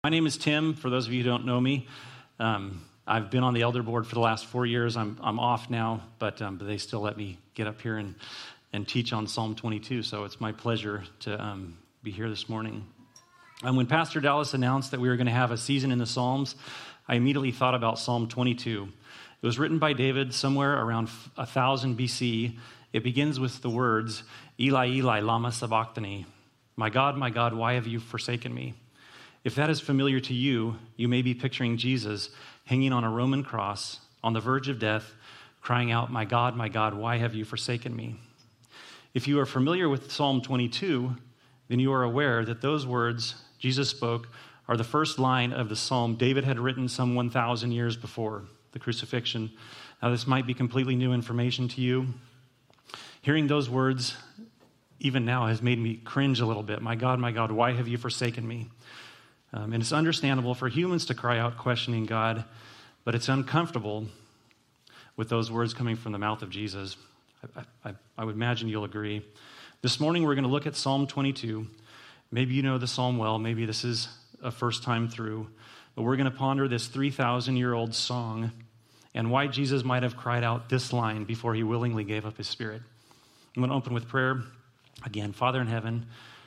My name is Tim. For those of you who don't know me, I've been on the elder board for the last 4 years. I'm off now, but they still let me get up here and teach on Psalm 22. So it's my pleasure to be here this morning. When Pastor Dallas announced that we were going to have a season in the Psalms, I immediately thought about Psalm 22. It was written by David somewhere around 1000 BC. It begins with the words, "Eli, Eli, lama sabachthani." My God, why have you forsaken me? If that is familiar to you, you may be picturing Jesus hanging on a Roman cross on the verge of death, crying out, my God, why have you forsaken me?" If you are familiar with Psalm 22, then you are aware that those words Jesus spoke are the first line of the psalm David had written some 1,000 years before the crucifixion. Now, this might be completely new information to you. Hearing those words, even now, has made me cringe a little bit. My God, why have you forsaken me? And it's understandable for humans to cry out questioning God, but it's uncomfortable with those words coming from the mouth of Jesus. I would imagine you'll agree. This morning we're going to look at Psalm 22. Maybe you know the psalm well, maybe this is a first time through, but we're going to ponder this 3,000-year-old song and why Jesus might have cried out this line before he willingly gave up his spirit. I'm going to open with prayer. Again, Father in heaven,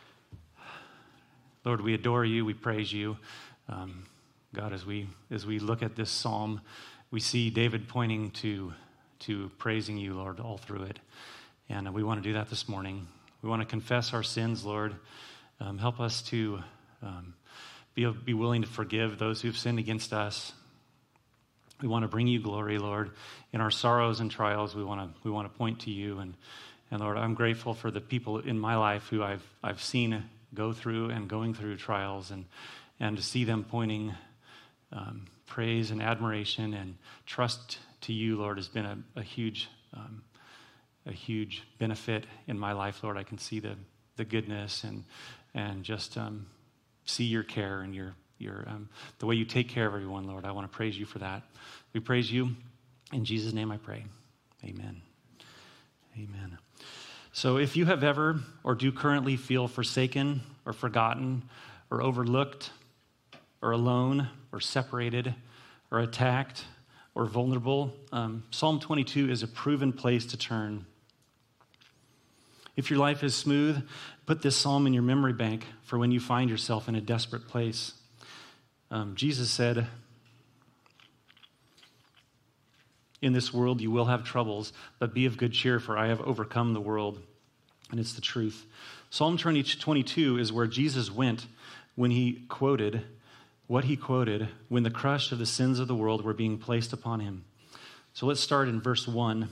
Lord, we adore you, we praise you. God, as we look at this psalm, we see David pointing to praising you, Lord, all through it. And we want to do that this morning. We want to confess our sins, Lord. Help us to be willing to forgive those who've sinned against us. We want to bring you glory, Lord. In our sorrows and trials, we want to point to you. And Lord, I'm grateful for the people in my life who I've seen go through and going through trials, and to see them pointing praise and admiration and trust to you, Lord, has been a huge benefit in my life, Lord. I can see the goodness and just see your care and your the way you take care of everyone, Lord. I want to praise you for that. We praise you. In Jesus' name I pray. Amen. Amen. So if you have ever or do currently feel forsaken or forgotten or overlooked or alone or separated or attacked or vulnerable, Psalm 22 is a proven place to turn. If your life is smooth, put this psalm in your memory bank for when you find yourself in a desperate place. Jesus said, "In this world you will have troubles, but be of good cheer, for I have overcome the world." And it's the truth. Psalm 22 is where Jesus went when he quoted what he quoted when the crush of the sins of the world were being placed upon him. So let's start in verse 1.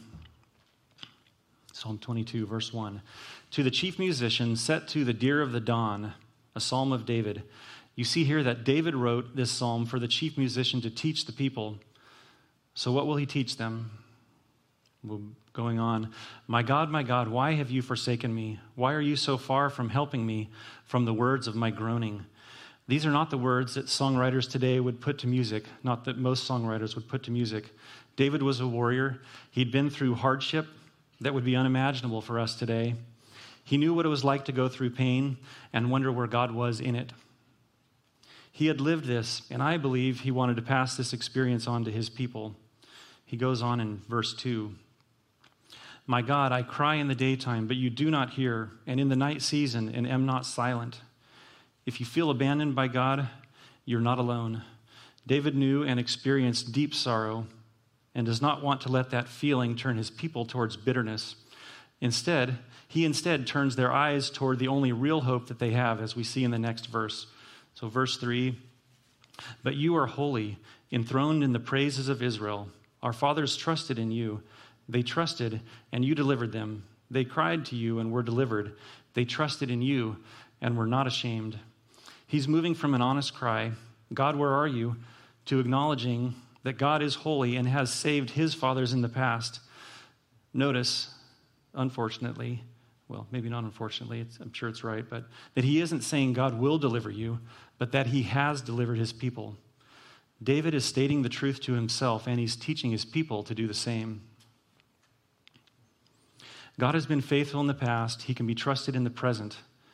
Psalm 22, verse 1. "To the chief musician, set to the deer of the dawn, a psalm of David." You see here that David wrote this psalm for the chief musician to teach the people. So what will he teach them? Well, going on, my God, why have you forsaken me? Why are you so far from helping me from the words of my groaning?" These are not the words that songwriters today would put to music, not that most songwriters would put to music. David was a warrior. He'd been through hardship that would be unimaginable for us today. He knew what it was like to go through pain and wonder where God was in it. He had lived this, and I believe he wanted to pass this experience on to his people. He goes on in verse 2. "My God, I cry in the daytime, but you do not hear, and in the night season, and am not silent." If you feel abandoned by God, you're not alone. David knew and experienced deep sorrow and does not want to let that feeling turn his people towards bitterness. He instead turns their eyes toward the only real hope that they have, as we see in the next verse. So verse 3, "But you are holy, enthroned in the praises of Israel. Our fathers trusted in you. They trusted, and you delivered them. They cried to you and were delivered. They trusted in you and were not ashamed." He's moving from an honest cry, "God, where are you?" to acknowledging that God is holy and has saved his fathers in the past. Notice, unfortunately, well, maybe not unfortunately, I'm sure it's right, but that he isn't saying God will deliver you, but that he has delivered his people. David is stating the truth to himself, and he's teaching his people to do the same. God has been faithful in the past. He can be trusted in the present.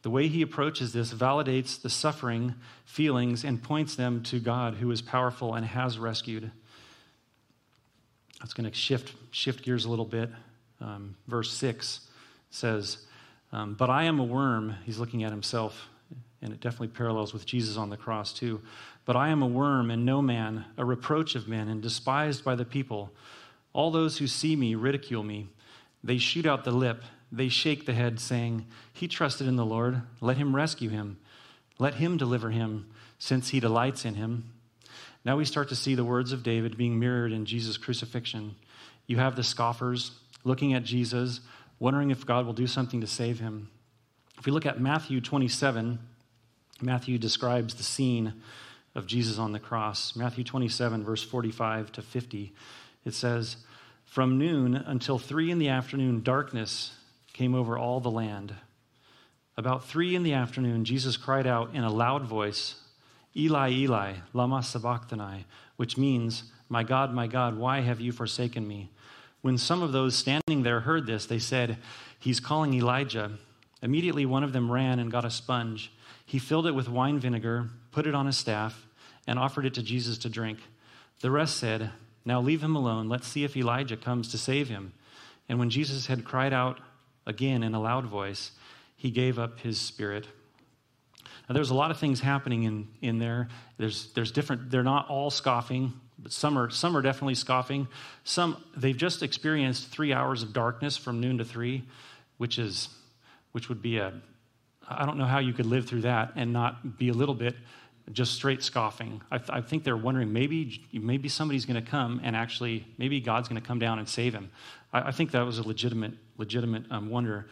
The way he approaches this validates the suffering feelings and points them to God, who is powerful and has rescued. It's going to shift gears a little bit. Verse 6 says, but I am a worm. He's looking at himself, and it definitely parallels with Jesus on the cross too. But I am a worm and no man, a reproach of men and despised by the people. All those who see me ridicule me. They shoot out the lip. They shake the head, saying, he trusted in the Lord. Let him rescue him. Let him deliver him, since he delights in him. Now we start to see the words of David being mirrored in Jesus' crucifixion. You have the scoffers looking at Jesus, wondering if God will do something to save him. If we look at Matthew 27, Matthew describes the scene of Jesus on the cross. Matthew 27, verse 45 to 50, it says, from noon until 3 p.m, darkness came over all the land. About 3 p.m, Jesus cried out in a loud voice, Eli, Eli, lama sabachthani, which means, my God, why have you forsaken me? When some of those standing there heard this, they said, he's calling Elijah. Immediately one of them ran and got a sponge. He filled it with wine vinegar, put it on a staff, and offered it to Jesus to drink. The rest said, now leave him alone. Let's see if Elijah comes to save him. And when Jesus had cried out again in a loud voice, he gave up his spirit. Now, there's a lot of things happening in there. There's different, they're not all scoffing, but some are definitely scoffing. Some, they've just experienced 3 hours of darkness from noon to 3, which would be I don't know how you could live through that and not be a little bit just straight scoffing. I think they're wondering, maybe somebody's going to come and actually, maybe God's going to come down and save him. I think that was a legitimate wonder.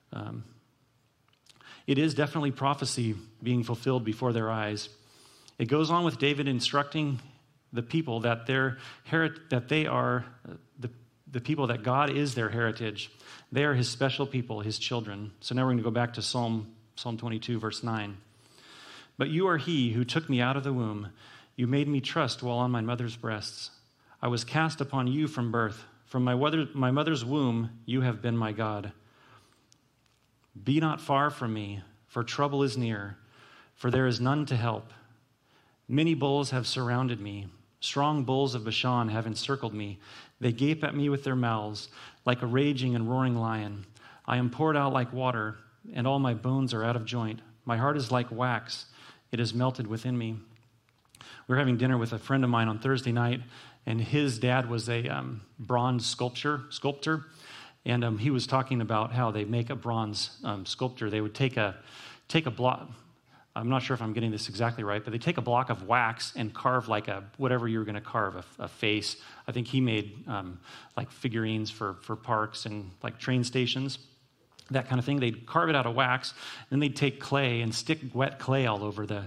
It is definitely prophecy being fulfilled before their eyes. It goes on with David instructing the people that they are the people, that God is their heritage. They are his special people, his children. So now we're going to go back to Psalm 22, verse 9. But you are he who took me out of the womb. You made me trust while on my mother's breasts. I was cast upon you from birth. From my mother's womb, you have been my God. Be not far from me, for trouble is near, for there is none to help. Many bulls have surrounded me. Strong bulls of Bashan have encircled me. They gape at me with their mouths, like a raging and roaring lion. I am poured out like water, and all my bones are out of joint. My heart is like wax. It is melted within me. We were having dinner with a friend of mine on Thursday night, and his dad was a bronze sculptor. And he was talking about how they make a bronze sculpture. They would take a block. I'm not sure if I'm getting this exactly right, but they take a block of wax and carve like whatever you were going to carve, a face. I think he made like figurines for parks and like train stations, that kind of thing. They'd carve it out of wax, and then they'd take clay and stick wet clay all over the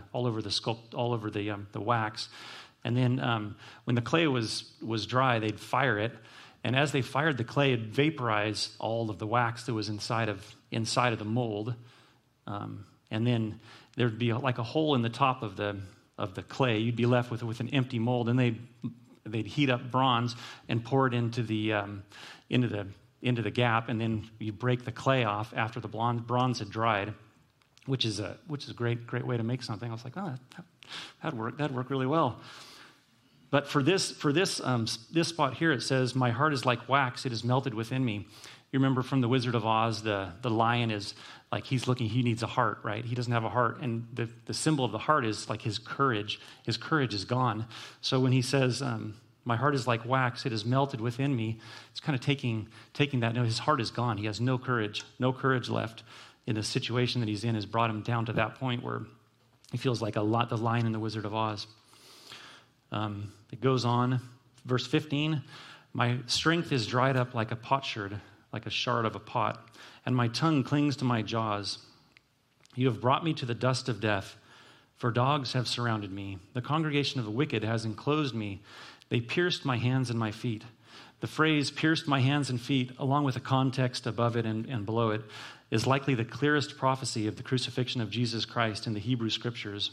wax. And then when the clay was dry, they'd fire it. And as they fired the clay, it vaporized all of the wax that was inside of the mold. And then there'd be like a hole in the top of the clay. You'd be left with an empty mold, and they'd heat up bronze and pour it into the gap, and then you break the clay off after the bronze had dried, which is a great way to make something. I was like, oh, that'd work really well. But for this spot here, it says, my heart is like wax, it is melted within me. You remember from The Wizard of Oz, the lion is like, he needs a heart, right? He doesn't have a heart. And the symbol of the heart is like his courage. His courage is gone. So when he says, my heart is like wax, it is melted within me, it's kind of taking that, no, his heart is gone. He has no courage left in the situation that he's in has brought him down to that point where he feels like the lion in The Wizard of Oz. It goes on, verse 15, my strength is dried up like a potsherd, like a shard of a pot, and my tongue clings to my jaws. You have brought me to the dust of death, for dogs have surrounded me. The congregation of the wicked has enclosed me. They pierced my hands and my feet. The phrase pierced my hands and feet, along with the context above it and below it, is likely the clearest prophecy of the crucifixion of Jesus Christ in the Hebrew Scriptures.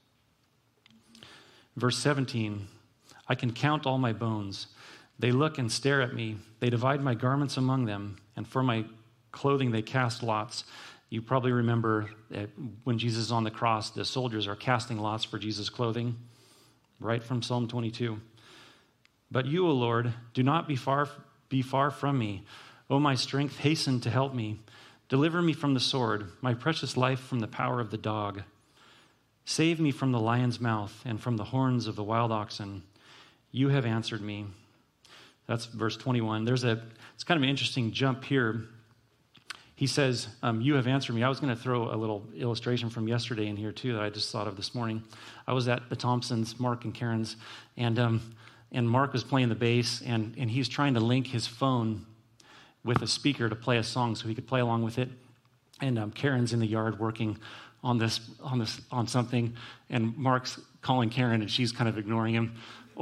Verse 17, I can count all my bones. They look and stare at me. They divide my garments among them, and for my clothing they cast lots. You probably remember when Jesus is on the cross, the soldiers are casting lots for Jesus' clothing, right from Psalm 22. But you, O Lord, do not be far from me. O my strength, hasten to help me. Deliver me from the sword, my precious life from the power of the dog. Save me from the lion's mouth and from the horns of the wild oxen. You have answered me. That's verse 21. It's kind of an interesting jump here. He says, you have answered me. I was going to throw a little illustration from yesterday in here too that I just thought of this morning. I was at the Thompsons, Mark and Karen's, and Mark was playing the bass, and he's trying to link his phone with a speaker to play a song so he could play along with it. And Karen's in the yard working on something, and Mark's calling Karen, and she's kind of ignoring him.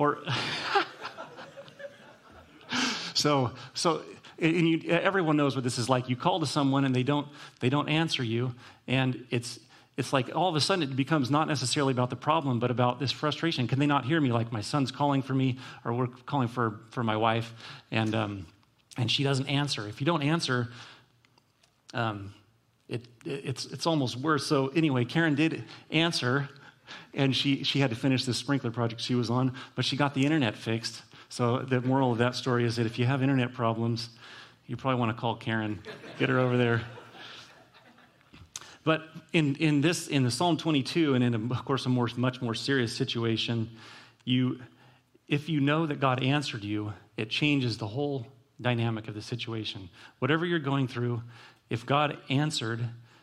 Everyone knows what this is like. You call to someone and they don't answer you, and it's like all of a sudden it becomes not necessarily about the problem, but about this frustration. Can they not hear me? Like my son's calling for me, or we're calling for my wife, and she doesn't answer. If you don't answer, it's almost worse. So anyway, Karen did answer, and she had to finish this sprinkler project she was on, but she got the internet fixed. So the moral of that story is that if you have internet problems, you probably want to call Karen, get her over there. But in the Psalm 22, and of course a much more serious situation, if you know that God answered you, it changes the whole dynamic of the situation. Whatever you're going through, if God answered,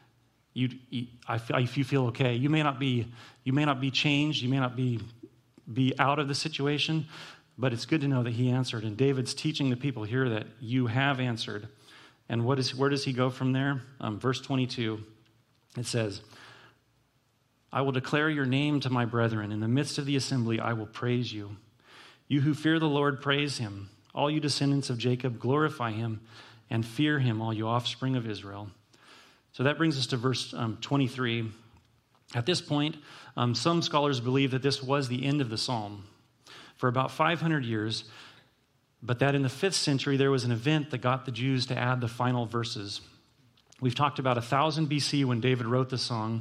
if you feel okay, you may not be changed, you may not be out of the situation, but it's good to know that he answered. And David's teaching the people here that you have answered. And where does he go from there? Verse 22, it says, I will declare your name to my brethren. In the midst of the assembly, I will praise you. You who fear the Lord, praise him. All you descendants of Jacob, glorify him and fear him, all you offspring of Israel. So that brings us to verse 23. At this point, some scholars believe that this was the end of the psalm for about 500 years, but that in the 5th century there was an event that got the Jews to add the final verses. We've talked about 1000 BC when David wrote the song,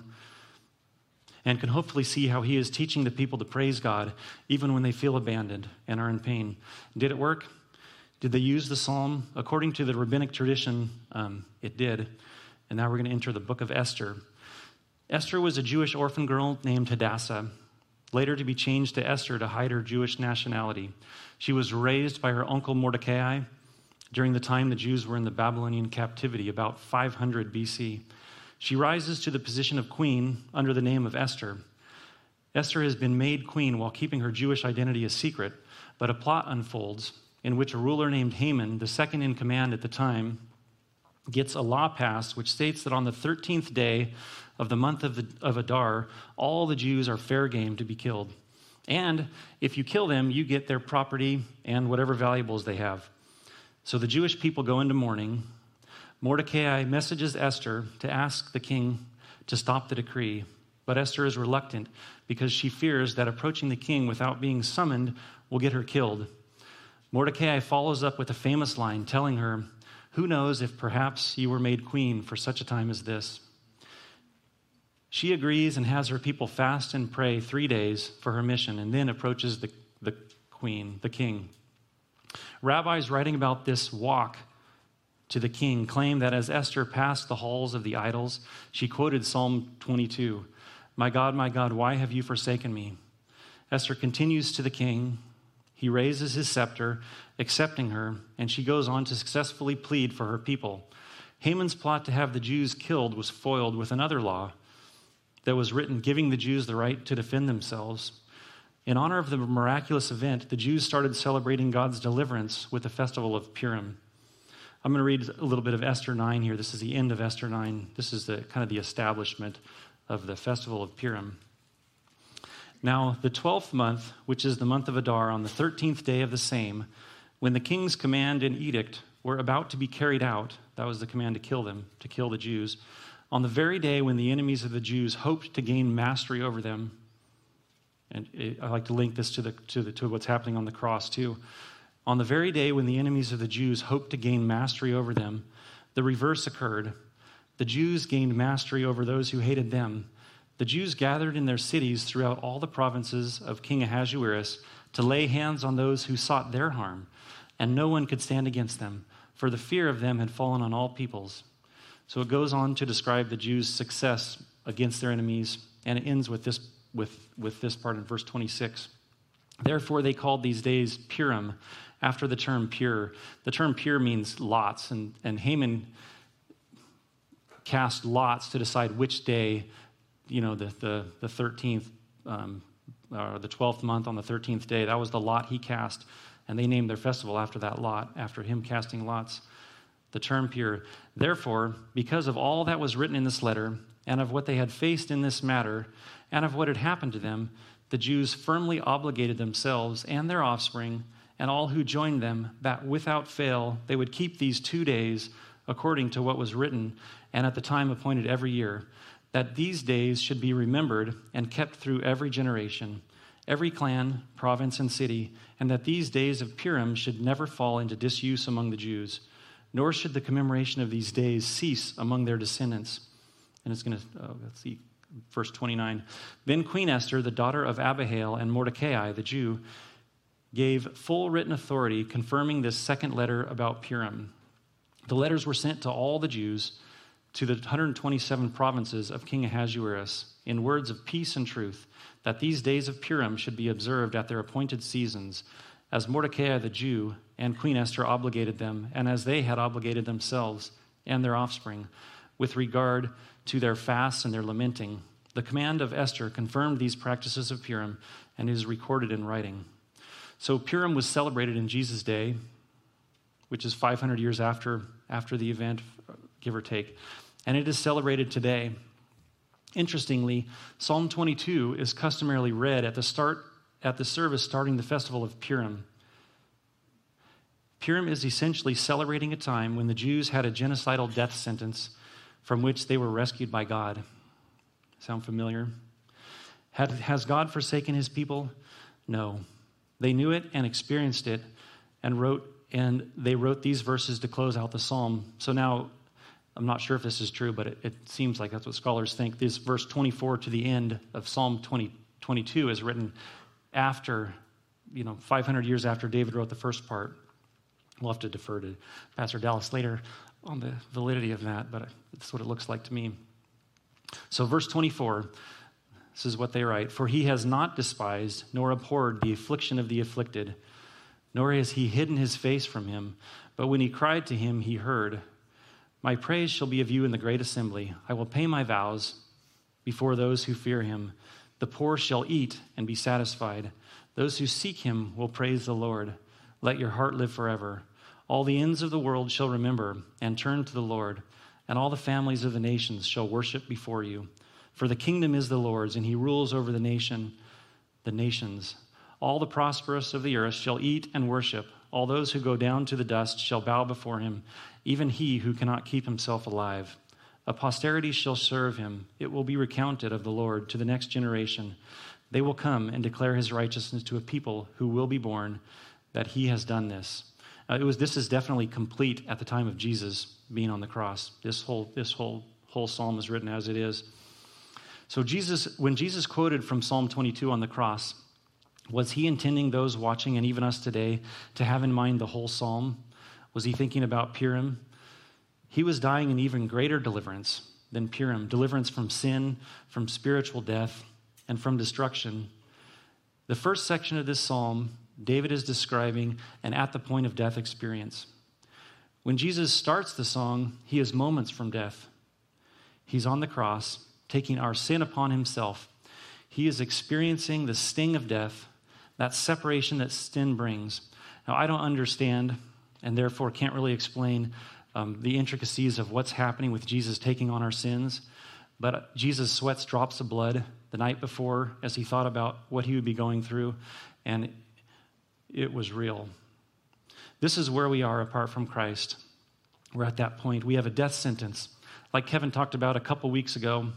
and can hopefully see how he is teaching the people to praise God even when they feel abandoned and are in pain. Did it work? Did they use the psalm? According to the rabbinic tradition, it did. And now we're going to enter the book of Esther. Esther was a Jewish orphan girl named Hadassah, later to be changed to Esther to hide her Jewish nationality. She was raised by her uncle Mordecai during the time the Jews were in the Babylonian captivity, about 500 BC. She rises to the position of queen under the name of Esther. Esther has been made queen while keeping her Jewish identity a secret, but a plot unfolds in which a ruler named Haman, the second in command at the time, gets a law passed which states that on the 13th day of the month of Adar, all the Jews are fair game to be killed. And if you kill them, you get their property and whatever valuables they have. So the Jewish people go into mourning. Mordecai messages Esther to ask the king to stop the decree, but Esther is reluctant because she fears that approaching the king without being summoned will get her killed. Mordecai follows up with a famous line telling her, "Who knows if perhaps you were made queen for such a time as this?" She agrees and has her people fast and pray 3 days for her mission, and then approaches the king. Rabbis writing about this walk to the king claim that as Esther passed the halls of the idols, she quoted Psalm 22, my God, why have you forsaken me?" Esther continues to the king. He raises his scepter, accepting her, and she goes on to successfully plead for her people. Haman's plot to have the Jews killed was foiled with another law that was written giving the Jews the right to defend themselves. In honor of the miraculous event, the Jews started celebrating God's deliverance with the festival of Purim. I'm going to read a little bit of Esther 9 here. This is the end of Esther 9. This is the kind of the establishment of the festival of Purim. Now, the 12th month, which is the month of Adar, on the 13th day of the same, when the king's command and edict were about to be carried out, that was the command to kill them, to kill the Jews, on the very day when the enemies of the Jews hoped to gain mastery over them, and I like to link this to what's happening on the cross too. On the very day when the enemies of the Jews hoped to gain mastery over them, the reverse occurred. The Jews gained mastery over those who hated them. The Jews gathered in their cities throughout all the provinces of King Ahasuerus to lay hands on those who sought their harm, and no one could stand against them, for the fear of them had fallen on all peoples. So it goes on to describe the Jews' success against their enemies, and it ends with this part in verse 26. Therefore they called these days Purim, after the term pure. The term pure means lots, and Haman cast lots to decide which day, the 13th, or the 12th month on the 13th day. That was the lot he cast, and they named their festival after that lot, after him casting lots. The term pure. Therefore, because of all that was written in this letter, and of what they had faced in this matter, and of what had happened to them, the Jews firmly obligated themselves and their offspring and all who joined them that without fail they would keep these 2 days according to what was written and at the time appointed every year, that these days should be remembered and kept through every generation, every clan, province, and city, and that these days of Purim should never fall into disuse among the Jews, nor should the commemoration of these days cease among their descendants. And it's going to, verse 29. Then Queen Esther, the daughter of Abihail, and Mordecai, the Jew, gave full written authority confirming this second letter about Purim. The letters were sent to all the Jews, to the 127 provinces of King Ahasuerus, in words of peace and truth, that these days of Purim should be observed at their appointed seasons, as Mordecai the Jew and Queen Esther obligated them, and as they had obligated themselves and their offspring, with regard to their fasts and their lamenting. The command of Esther confirmed these practices of Purim and is recorded in writing. So Purim was celebrated in Jesus' day, which is 500 years after the event, give or take, and it is celebrated today. Interestingly, Psalm 22 is customarily read at the service starting the festival of Purim. Purim is essentially celebrating a time when the Jews had a genocidal death sentence from which they were rescued by God. Sound familiar? Has God forsaken his people? No. They knew it and experienced it and they wrote these verses to close out the psalm. So now, I'm not sure if this is true, but it seems like that's what scholars think. This verse 24 to the end of Psalm 22 is written after, 500 years after David wrote the first part. We'll have to defer to Pastor Dallas later on the validity of that, but that's what it looks like to me. So verse 24, this is what they write. For he has not despised nor abhorred the affliction of the afflicted, nor has he hidden his face from him. But when he cried to him, he heard. My praise shall be of you in the great assembly. I will pay my vows before those who fear him. The poor shall eat and be satisfied. Those who seek him will praise the Lord. Let your heart live forever. All the ends of the world shall remember and turn to the Lord, and all the families of the nations shall worship before you. For the kingdom is the Lord's, and he rules over the nations. All the prosperous of the earth shall eat and worship. All those who go down to the dust shall bow before him, even he who cannot keep himself alive. A posterity shall serve him. It will be recounted of the Lord to the next generation. They will come and declare his righteousness to a people who will be born, that he has done this. This is definitely complete at the time of Jesus being on the cross. This whole psalm is written as it is. So when Jesus quoted from Psalm 22 on the cross, was he intending those watching and even us today to have in mind the whole psalm? Was he thinking about Purim? He was dying in even greater deliverance than Purim, deliverance from sin, from spiritual death, and from destruction. The first section of this psalm, David is describing an at the point of death experience. When Jesus starts the song, he is moments from death. He's on the cross, taking our sin upon himself. He is experiencing the sting of death, that separation that sin brings. Now, I don't understand, and therefore can't really explain the intricacies of what's happening with Jesus taking on our sins, but Jesus sweats drops of blood the night before as he thought about what he would be going through, and it was real. This is where we are apart from Christ. We're at that point. We have a death sentence. Like Kevin talked about a couple weeks ago,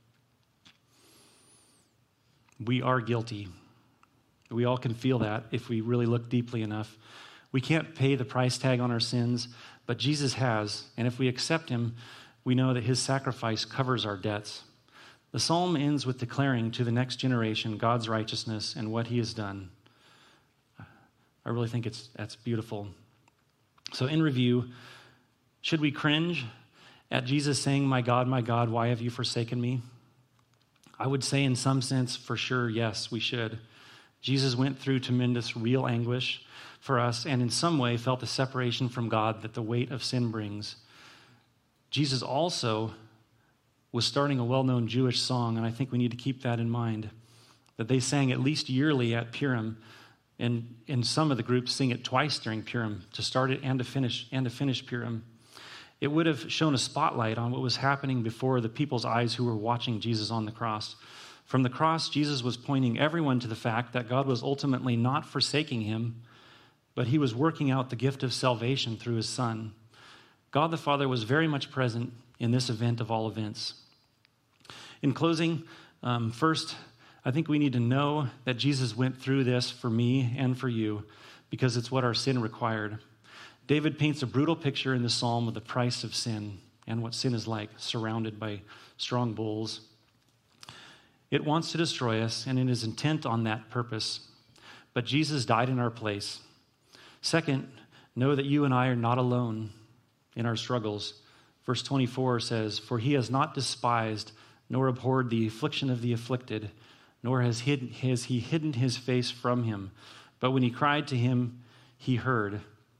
we are guilty. We all can feel that if we really look deeply enough. We can't pay the price tag on our sins, but Jesus has. And if we accept him, we know that his sacrifice covers our debts. The psalm ends with declaring to the next generation God's righteousness and what he has done. I really think that's beautiful. So in review, should we cringe at Jesus saying, my God, why have you forsaken me? I would say in some sense, for sure, yes, we should. Jesus went through tremendous real anguish for us and in some way felt the separation from God that the weight of sin brings. Jesus also was starting a well-known Jewish song, and I think we need to keep that in mind, that they sang at least yearly at Purim, and some of the groups sing it twice during Purim, to start it and to finish Purim. It would have shown a spotlight on what was happening before the people's eyes who were watching Jesus on the cross. From the cross, Jesus was pointing everyone to the fact that God was ultimately not forsaking him, but he was working out the gift of salvation through his Son. God the Father was very much present in this event of all events. In closing, first, I think we need to know that Jesus went through this for me and for you because it's what our sin required. David paints a brutal picture in the psalm of the price of sin and what sin is like, surrounded by strong bulls. It wants to destroy us, and it is intent on that purpose. But Jesus died in our place. Second, know that you and I are not alone in our struggles. Verse 24 says, for he has not despised nor abhorred the affliction of the afflicted, nor has he hidden his face from him. But when he cried to him, he heard.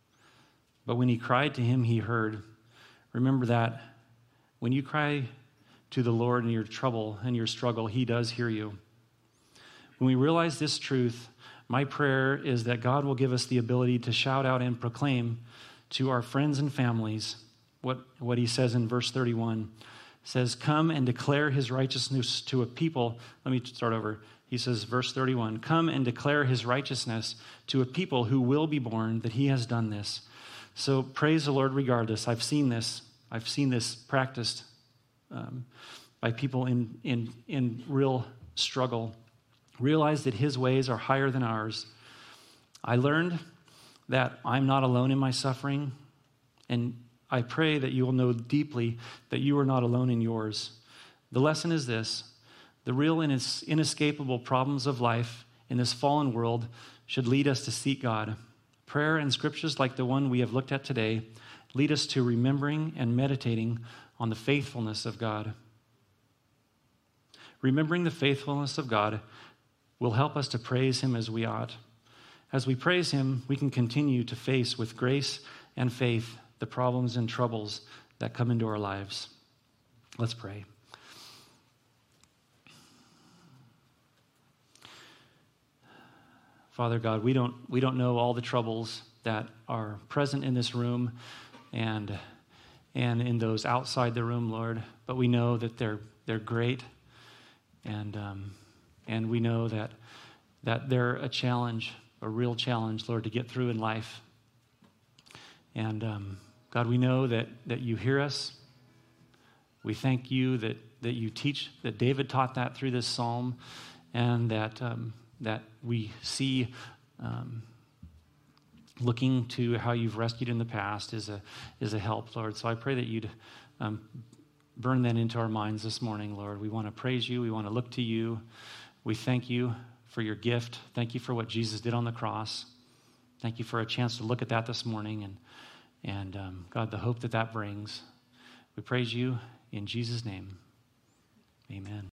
Remember that when you cry to the Lord in your trouble and your struggle, he does hear you. When we realize this truth, my prayer is that God will give us the ability to shout out and proclaim to our friends and families what he says in verse 31. It says, come and declare his righteousness to a people. Let me start over. He says, verse 31, come and declare his righteousness to a people who will be born, that he has done this. So praise the Lord regardless. I've seen this practiced by people in real struggle. Realize that his ways are higher than ours. I learned that I'm not alone in my suffering, and I pray that you will know deeply that you are not alone in yours. The lesson is this: the real and inescapable problems of life in this fallen world should lead us to seek God. Prayer and scriptures like the one we have looked at today lead us to remembering and meditating on the faithfulness of God. Remembering the faithfulness of God will help us to praise him as we ought. As we praise him, we can continue to face with grace and faith the problems and troubles that come into our lives. Let's pray. Father God, we don't know all the troubles that are present in this room and in those outside the room, Lord, but we know that they're great, and we know that they're a challenge, a real challenge, Lord, to get through in life. And God, we know that you hear us. We thank you that you teach, that David taught that through this psalm, and that we see looking to how you've rescued in the past is a help, Lord. So I pray that you'd burn that into our minds this morning, Lord. We want to praise you. We want to look to you. We thank you for your gift. Thank you for what Jesus did on the cross. Thank you for a chance to look at that this morning and God, the hope that brings. We praise you in Jesus' name. Amen.